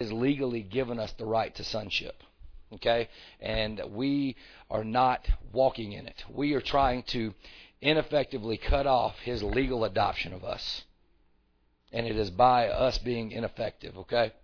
has legally given us the right to sonship. Okay? And we are not walking in it. We are trying to ineffectively cut off his legal adoption of us. And it is by us being ineffective, okay?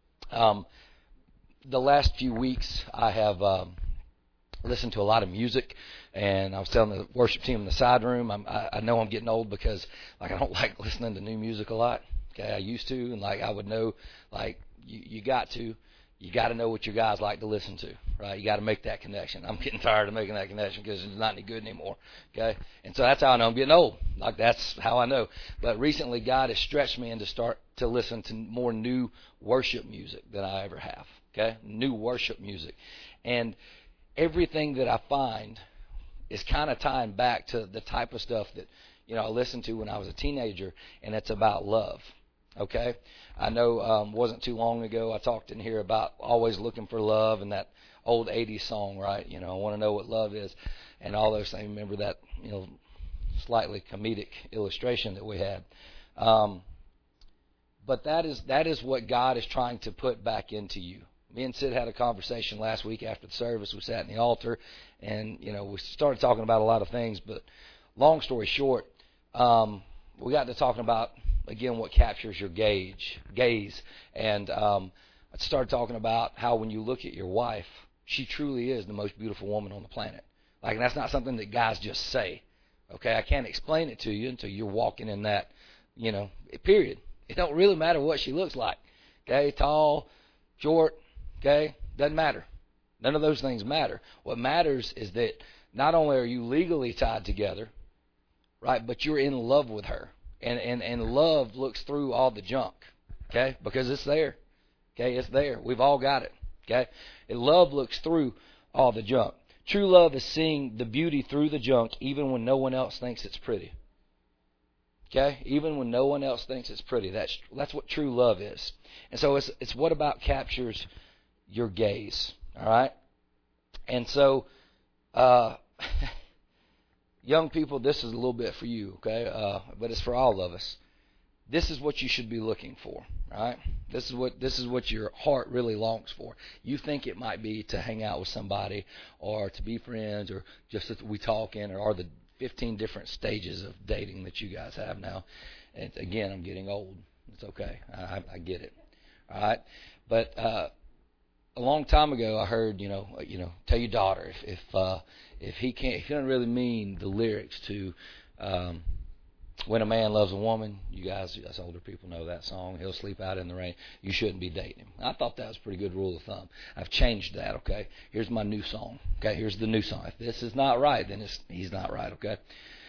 The last few weeks I have listened to a lot of music, and I was telling the worship team in the side room, I know I'm getting old because I don't like listening to new music a lot. Okay, I used to, and I would know, you got to know what your guys like to listen to, right? You got to make that connection. I'm getting tired of making that connection because it's not any good anymore, okay? And so that's how I know I'm getting old. That's how I know. But recently, God has stretched me into start to listen to more new worship music than I ever have, okay? New worship music. And everything that I find is kind of tying back to the type of stuff that, I listened to when I was a teenager, and it's about love. Okay, I know wasn't too long ago I talked in here about always looking for love and that old 80s song, right? I want to know what love is and all those things. Remember that, slightly comedic illustration that we had. But that is what God is trying to put back into you. Me and Sid had a conversation last week after the service. We sat in the altar and, we started talking about a lot of things. But long story short, we got to talking about, again, what captures your gaze. And I started talking about how when you look at your wife, she truly is the most beautiful woman on the planet. And that's not something that guys just say. Okay, I can't explain it to you until you're walking in that, period. It don't really matter what she looks like. Okay, tall, short, okay, doesn't matter. None of those things matter. What matters is that not only are you legally tied together, right, but you're in love with her. And love looks through all the junk, okay, because it's there. Okay, it's there. We've all got it, okay. And love looks through all the junk. True love is seeing the beauty through the junk even when no one else thinks it's pretty. Okay, even when no one else thinks it's pretty. That's what true love is. And so it's what about captures your gaze, all right? And so young people, this is a little bit for you, okay? But it's for all of us. This is what you should be looking for, right? This is what your heart really longs for. You think it might be to hang out with somebody or to be friends or just that we talk in or the 15 different stages of dating that you guys have now. And again, I'm getting old. It's okay. I get it. All right? But a long time ago, I heard, tell your daughter if you don't really mean the lyrics to When a Man Loves a Woman, you guys, us older people know that song, He'll Sleep Out in the Rain, you shouldn't be dating him. I thought that was a pretty good rule of thumb. I've changed that, okay? Here's my new song, okay? Here's the new song. If this is not right, then he's not right, okay?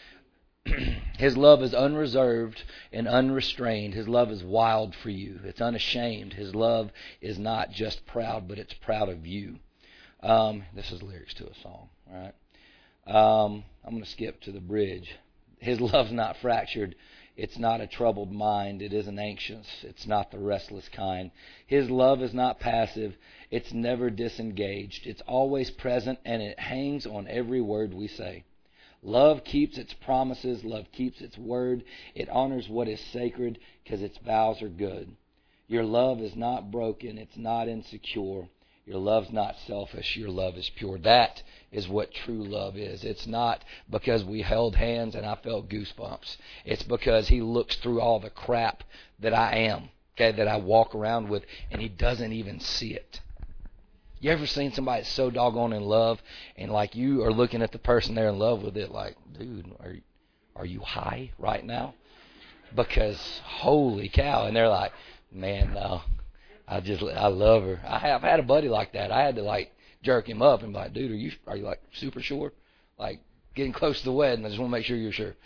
His love is unreserved and unrestrained. His love is wild for you. It's unashamed. His love is not just proud, but it's proud of you. This is lyrics to a song, all right? I'm going to skip to the bridge. His love's not fractured. It's not a troubled mind. It isn't anxious. It's not the restless kind. His love is not passive. It's never disengaged. It's always present, and it hangs on every word we say. Love keeps its promises. Love keeps its word. It honors what is sacred because its vows are good. Your love is not broken. It's not insecure. Your love's not selfish. Your love is pure. That is what true love is. It's not because we held hands and I felt goosebumps. It's because he looks through all the crap that I am, okay, that I walk around with, and he doesn't even see it. You ever seen somebody so doggone in love, and you are looking at the person they're in love with it like, dude, are you high right now? Because holy cow, and they're like, man, no. I love her. I've had a buddy like that. I had to jerk him up and be like, dude, are you super sure? Getting close to the wedding, I just want to make sure you're sure.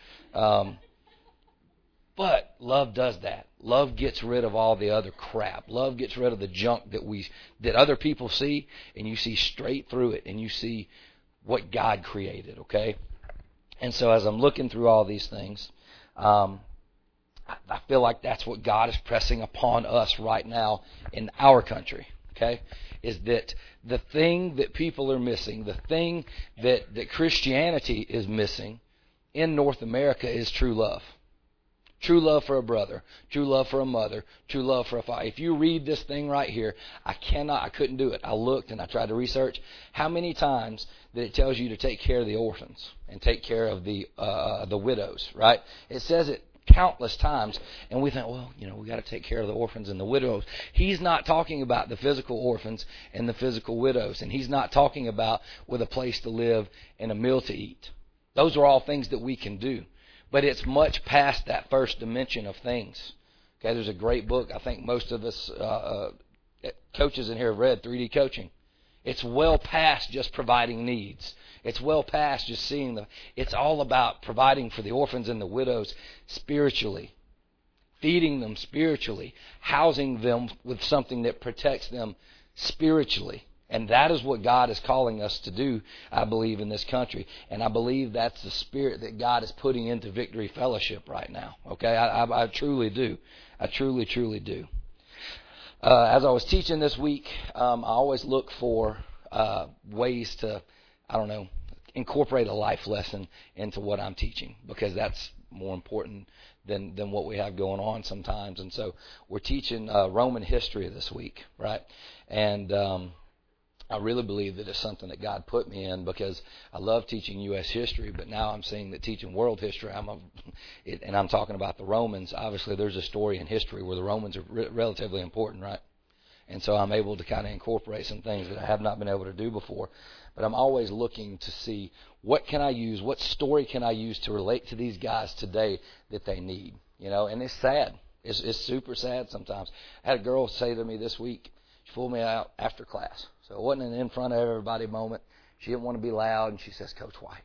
But love does that. Love gets rid of all the other crap. Love gets rid of the junk that other people see, and you see straight through it, and you see what God created, okay? And so as I'm looking through all these things, I feel like that's what God is pressing upon us right now in our country, okay, is that the thing that people are missing, the thing that Christianity is missing in North America is true love. True love for a brother, true love for a mother, true love for a father. If you read this thing right here, I couldn't do it. I looked and I tried to research how many times that it tells you to take care of the orphans and take care of the widows, right? It says it countless times, and we think, well, we got to take care of the orphans and the widows. He's not talking about the physical orphans and the physical widows, and he's not talking about with a place to live and a meal to eat. Those are all things that we can do. But it's much past that first dimension of things. Okay, there's a great book I think most of us coaches in here have read, 3D Coaching. It's well past just providing needs. It's well past just seeing it's all about providing for the orphans and the widows spiritually, feeding them spiritually, housing them with something that protects them spiritually. And that is what God is calling us to do, I believe, in this country. And I believe that's the spirit that God is putting into Victory Fellowship right now. Okay, I truly do. I truly, truly do. As I was teaching this week, I always look for ways to, incorporate a life lesson into what I'm teaching, because that's more important than what we have going on sometimes. And so we're teaching Roman history this week, right? And I really believe that it's something that God put me in, because I love teaching U.S. history, but now I'm seeing that teaching world history, and I'm talking about the Romans. Obviously, there's a story in history where the Romans are relatively important, right? And so I'm able to kind of incorporate some things that I have not been able to do before. But I'm always looking to see what can I use, what story can I use to relate to these guys today that they need, And it's sad. It's super sad sometimes. I had a girl say to me this week, she pulled me out after class. So it wasn't an in front of everybody moment. She didn't want to be loud, and she says, Coach White,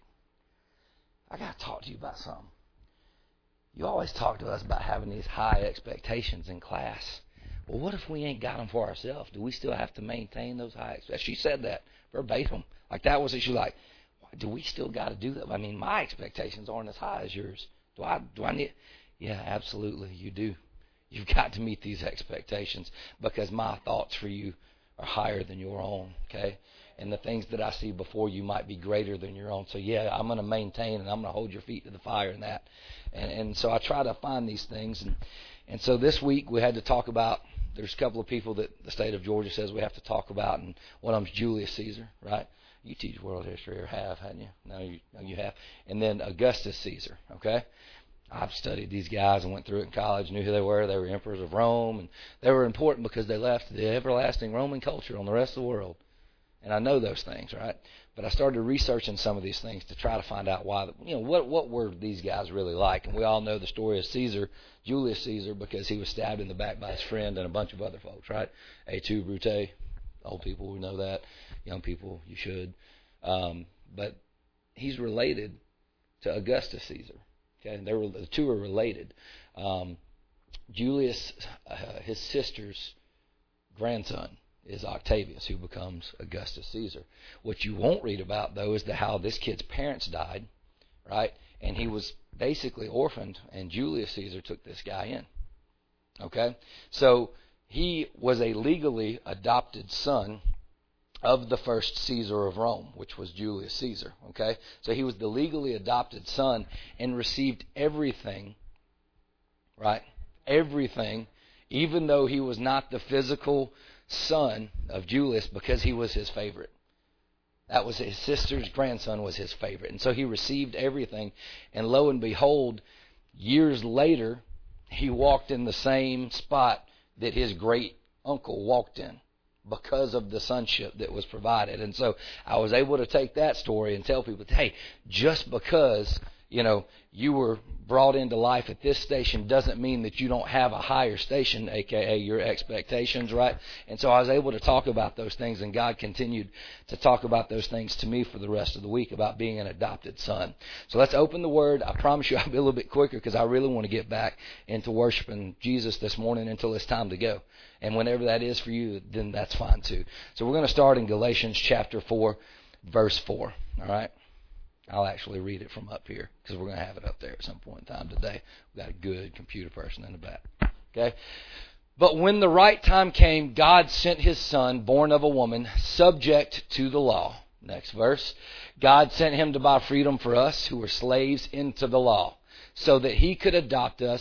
I got to talk to you about something. You always talk to us about having these high expectations in class. Well, what if we ain't got them for ourselves? Do we still have to maintain those high expectations? She said that verbatim. Like that was it. She was like, do we still got to do that? I mean, my expectations aren't as high as yours. Do I need? Yeah, absolutely, you do. You've got to meet these expectations, because my thoughts for you are higher than your own, okay? And the things that I see before you might be greater than your own. So, yeah, I'm going to maintain, and I'm going to hold your feet to the fire in that. And so I try to find these things. And so this week we had to talk about, there's a couple of people that the state of Georgia says we have to talk about, and one of them is Julius Caesar, right? You teach world history, or have, hadn't you? No, you have. And then Augustus Caesar, okay? I've studied these guys and went through it in college, knew who they were. They were emperors of Rome, and they were important because they left the everlasting Roman culture on the rest of the world. And I know those things, right? But I started researching some of these things to try to find out why, what were these guys really like. And we all know the story of Caesar, Julius Caesar, because he was stabbed in the back by his friend and a bunch of other folks, right? Et tu, Brute. Old people, we know that. Young people, you should. But he's related to Augustus Caesar. Okay, the two are related. Julius, his sister's grandson, is Octavius, who becomes Augustus Caesar. What you won't read about, though, is how this kid's parents died, right? And he was basically orphaned, and Julius Caesar took this guy in. Okay? So he was a legally adopted son of the first Caesar of Rome, which was Julius Caesar. Okay? So he was the legally adopted son and received everything, right? Everything, even though he was not the physical son of Julius, because he was his favorite. That was his sister's grandson, was his favorite. And so he received everything. And lo and behold, years later, he walked in the same spot that his great uncle walked in, because of the sonship that was provided. And so I was able to take that story and tell people, hey, just because, you were brought into life at this station doesn't mean that you don't have a higher station, aka your expectations, right? And so I was able to talk about those things, and God continued to talk about those things to me for the rest of the week about being an adopted son. So let's open the Word. I promise you I'll be a little bit quicker, because I really want to get back into worshiping Jesus this morning until it's time to go. And whenever that is for you, then that's fine too. So we're going to start in Galatians chapter 4, verse 4. All right? I'll actually read it from up here, because we're going to have it up there at some point in time today. We've got a good computer person in the back. Okay? But when the right time came, God sent His Son, born of a woman, subject to the law. Next verse. God sent Him to buy freedom for us who were slaves into the law, so that He could adopt us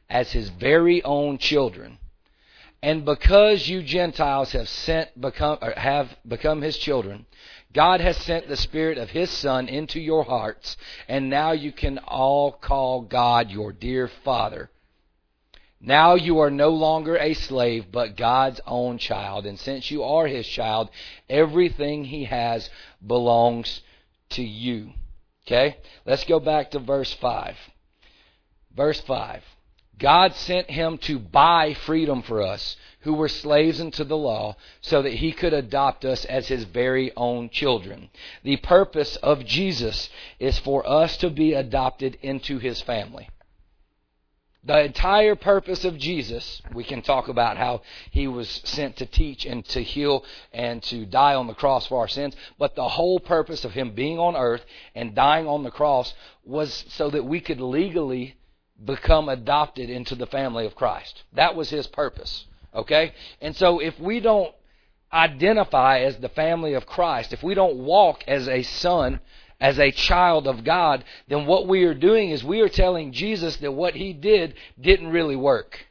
as his very own children. And because you Gentiles have become his children, God has sent the Spirit of his Son into your hearts, and now you can all call God your dear Father. Now you are no longer a slave, but God's own child. And since you are his child, everything he has belongs to you. Okay? Let's go back to verse 5. Verse 5. God sent him to buy freedom for us, who were slaves unto the law, so that he could adopt us as his very own children. The purpose of Jesus is for us to be adopted into his family. The entire purpose of Jesus, we can talk about how he was sent to teach and to heal and to die on the cross for our sins, but the whole purpose of him being on earth and dying on the cross was so that we could legally become adopted into the family of Christ. That was his purpose. Okay? And so if we don't identify as the family of Christ, if we don't walk as a son, as a child of God, then what we are doing is we are telling Jesus that what he did didn't really work.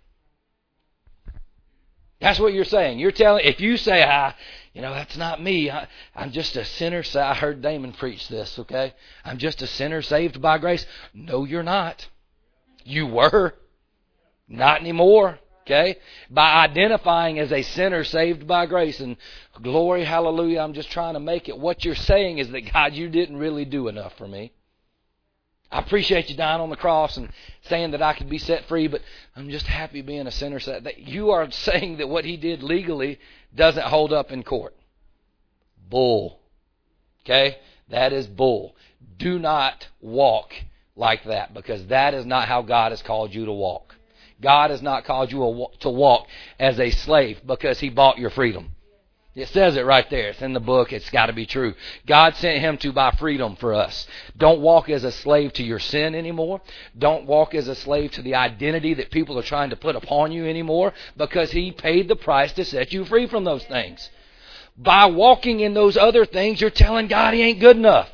That's what you're saying. You're telling, if you say, that's not me. I'm just a sinner. I heard Damon preach this, okay? I'm just a sinner saved by grace. No, you're not. You were. Not anymore. Okay? By identifying as a sinner saved by grace and glory, hallelujah, I'm just trying to make it. What you're saying is that, God, you didn't really do enough for me. I appreciate you dying on the cross and saying that I could be set free, but I'm just happy being a sinner. You are saying that what he did legally doesn't hold up in court. Bull. Okay? That is bull. Do not walk like that, because that is not how God has called you to walk. God has not called you to walk as a slave because he bought your freedom. It says it right there. It's in the book. It's got to be true. God sent him to buy freedom for us. Don't walk as a slave to your sin anymore. Don't walk as a slave to the identity that people are trying to put upon you anymore, because he paid the price to set you free from those things. By walking in those other things, you're telling God he ain't good enough.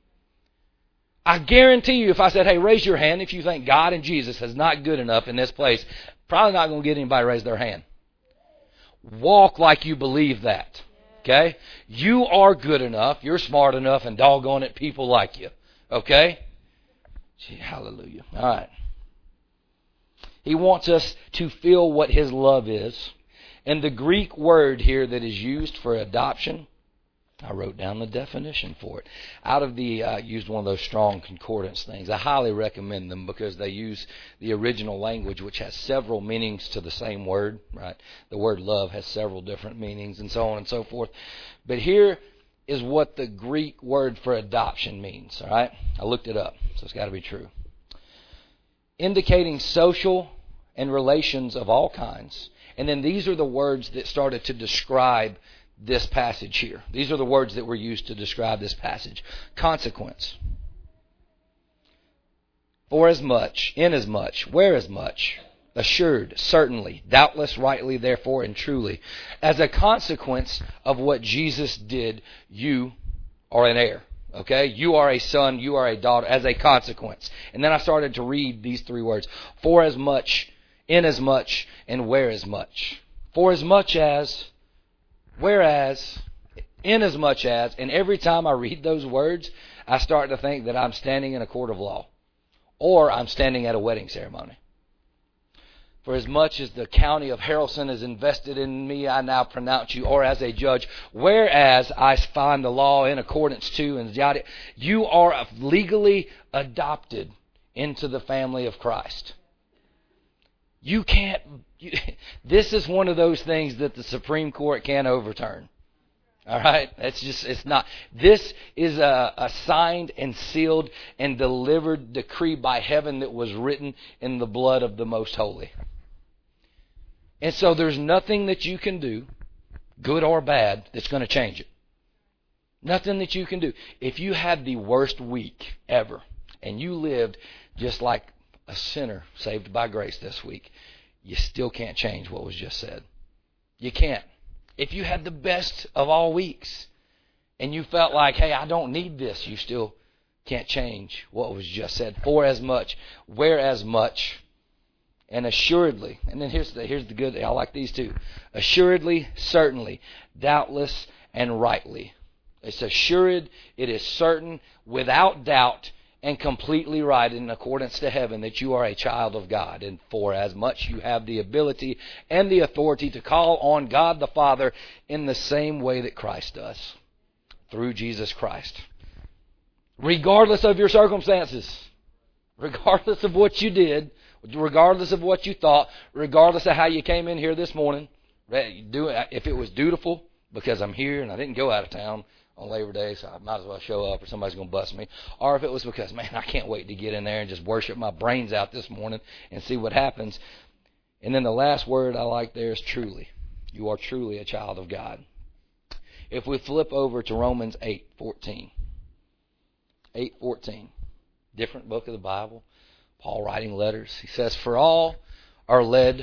I guarantee you, if I said, hey, raise your hand if you think God and Jesus is not good enough in this place, probably not going to get anybody to raise their hand. Walk like you believe that. Okay? You are good enough. You're smart enough, and doggone it, people like you. Okay? Gee, hallelujah. All right. He wants us to feel what his love is. And the Greek word here that is used for adoption, I wrote down the definition for it. Out of used one of those strong concordance things. I highly recommend them because they use the original language, which has several meanings to the same word. Right? The word love has several different meanings and so on and so forth. But here is what the Greek word for adoption means. All right? I looked it up, so it's got to be true. Indicating social and relations of all kinds. And then these are the words that started to describe this passage here. These are the words that were used to describe this passage. Consequence. Forasmuch, inasmuch, whereasmuch, assured, certainly, doubtless, rightly, therefore, and truly. As a consequence of what Jesus did, you are an heir. Okay? You are a son, you are a daughter, as a consequence. And then I started to read these three words. Forasmuch, inasmuch, and whereasmuch. Forasmuch as, whereas, inasmuch as, and every time I read those words, I start to think that I'm standing in a court of law, or I'm standing at a wedding ceremony. For as much as the county of Haralson is invested in me, I now pronounce you, or as a judge, whereas I find the law in accordance to, and you are legally adopted into the family of Christ. You can't. This is one of those things that the Supreme Court can't overturn. All right? It's not. This is a signed and sealed and delivered decree by heaven that was written in the blood of the Most Holy. And so there's nothing that you can do, good or bad, that's going to change it. Nothing that you can do. If you had the worst week ever, and you lived just like a sinner saved by grace this week, you still can't change what was just said. You can't. If you had the best of all weeks and you felt like, hey, I don't need this, you still can't change what was just said. For as much, whereas much, and assuredly. And then here's the good. I like these two. Assuredly, certainly, doubtless, and rightly. It's assured, it is certain, without doubt, and completely right in accordance to heaven that you are a child of God. And for as much you have the ability and the authority to call on God the Father in the same way that Christ does, through Jesus Christ. Regardless of your circumstances, regardless of what you did, regardless of what you thought, regardless of how you came in here this morning, if it was dutiful, because I'm here and I didn't go out of town on Labor Day, so I might as well show up or somebody's going to bust me. Or if it was because, man, I can't wait to get in there and just worship my brains out this morning and see what happens. And then the last word I like there is truly. You are truly a child of God. If we flip over to Romans 8:14. 8:14. Different book of the Bible. Paul writing letters. He says, For all who are led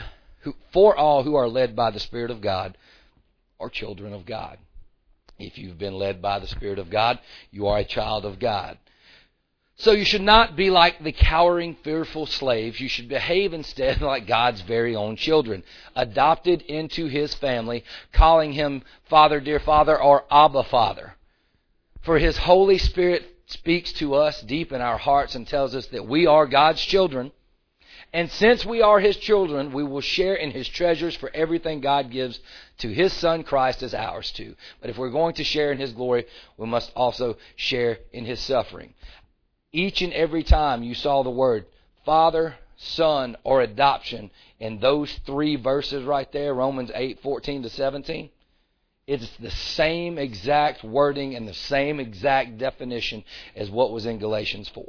by the Spirit of God are children of God. If you've been led by the Spirit of God, you are a child of God. So you should not be like the cowering, fearful slaves. You should behave instead like God's very own children, adopted into His family, calling Him Father, dear Father, or Abba, Father. For His Holy Spirit speaks to us deep in our hearts and tells us that we are God's children. And since we are His children, we will share in His treasures, for everything God gives to His Son Christ is ours too. But if we're going to share in His glory, we must also share in His suffering. Each and every time you saw the word Father, Son, or adoption in those three verses right there, Romans 8:14-17, it's the same exact wording and the same exact definition as what was in Galatians 4.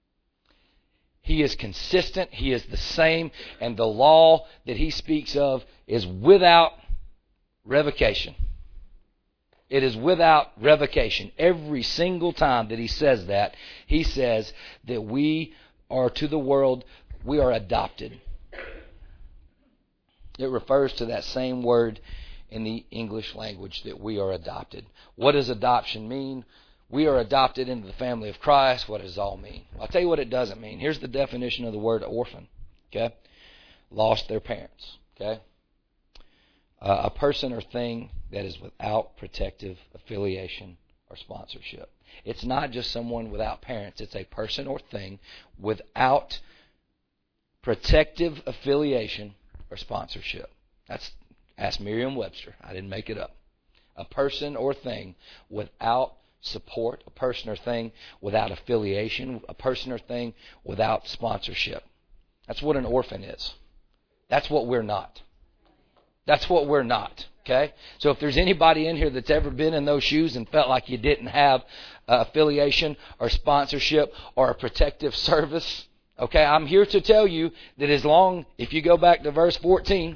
He is consistent, He is the same, and the law that He speaks of is without revocation. It is without revocation. Every single time that He says that, He says that we are to the world, we are adopted. It refers to that same word in the English language, that we are adopted. What does adoption mean? We are adopted into the family of Christ. What does it all mean? I'll tell you what it doesn't mean. Here's the definition of the word orphan. Okay? Lost their parents. Okay? A person or thing that is without protective affiliation or sponsorship. It's not just someone without parents. It's a person or thing without protective affiliation or sponsorship. Ask Merriam-Webster. I didn't make it up. A person or thing without support, a person or thing without affiliation, a person or thing without sponsorship. That's what an orphan is. That's what we're not. That's what we're not. Okay? So if there's anybody in here that's ever been in those shoes and felt like you didn't have affiliation or sponsorship or a protective service, okay, I'm here to tell you that if you go back to verse 14,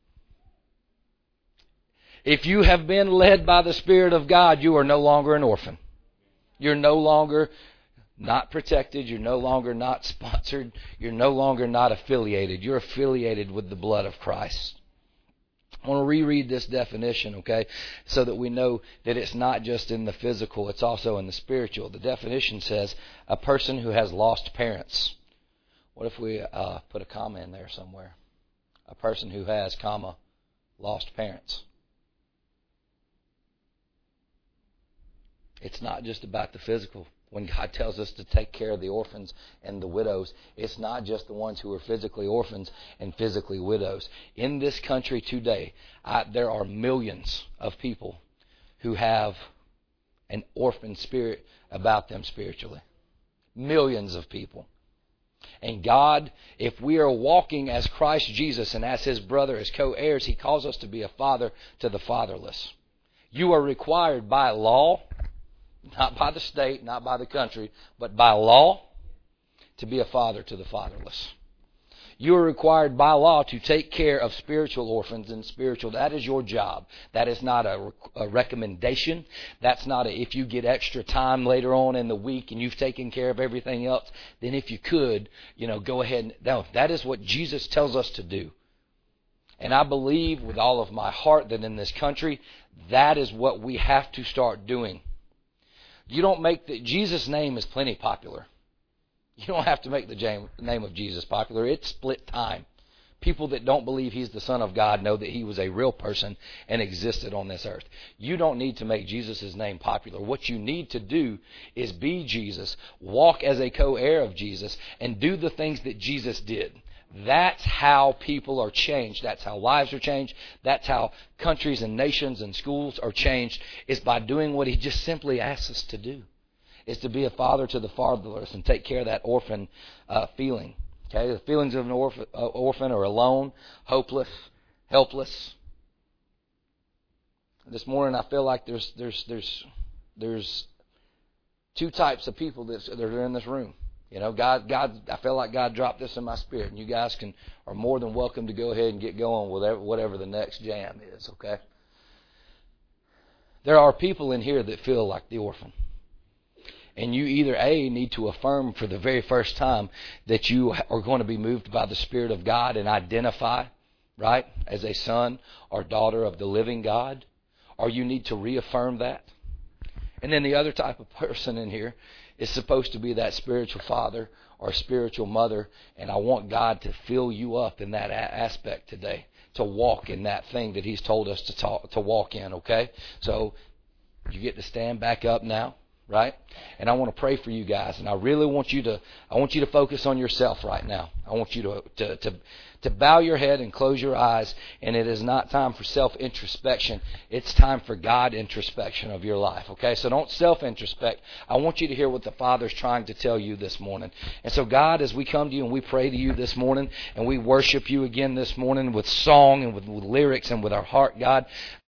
if you have been led by the Spirit of God, you are no longer an orphan. You're no longer not protected. You're no longer not sponsored. You're no longer not affiliated. You're affiliated with the blood of Christ. I want to reread this definition, okay, so that we know that it's not just in the physical, it's also in the spiritual. The definition says a person who has lost parents. What if we put a comma in there somewhere? A person who has, lost parents. It's not just about the physical. When God tells us to take care of the orphans and the widows, it's not just the ones who are physically orphans and physically widows. In this country today, there are millions of people who have an orphan spirit about them spiritually. Millions of people. And God, if we are walking as Christ Jesus and as His brother, as co-heirs, He calls us to be a father to the fatherless. You are required by law, not by the state, not by the country, but by law, to be a father to the fatherless. You are required by law to take care of spiritual orphans and spiritual. That is your job. That is not a recommendation. That's not if you get extra time later on in the week and you've taken care of everything else, then if you could, go ahead. No, that is what Jesus tells us to do. And I believe with all of my heart that in this country, that is what we have to start doing. You don't make Jesus' name is plenty popular. You don't have to make the name of Jesus popular. It's split time. People that don't believe he's the Son of God know that he was a real person and existed on this earth. You don't need to make Jesus' name popular. What you need to do is be Jesus, walk as a co-heir of Jesus, and do the things that Jesus did. That's how people are changed. That's how lives are changed. That's how countries and nations and schools are changed, is by doing what he just simply asks us to do, is to be a father to the fatherless and take care of that orphan feeling. Okay, the feelings of an orphan are alone, hopeless, helpless. This morning, I feel like there's two types of people that are in this room. You know, God, I feel like God dropped this in my spirit, and you guys are more than welcome to go ahead and get going with whatever the next jam is. Okay. There are people in here that feel like the orphan. And you either, A, need to affirm for the very first time that you are going to be moved by the Spirit of God and identify, right, as a son or daughter of the living God, or you need to reaffirm that. And then the other type of person in here is supposed to be that spiritual father or spiritual mother, and I want God to fill you up in that aspect today, to walk in that thing that he's told us to walk in, okay? So you get to stand back up now. Right? And I want to pray for you guys, and I really want you to focus on yourself right now. I want you to bow your head and close your eyes, and it is not time for self-introspection. It's time for God introspection of your life, okay? So don't self-introspect. I want you to hear what the Father's trying to tell you this morning. And so God, as we come to you and we pray to you this morning, and we worship you again this morning with song and with lyrics and with our heart, God,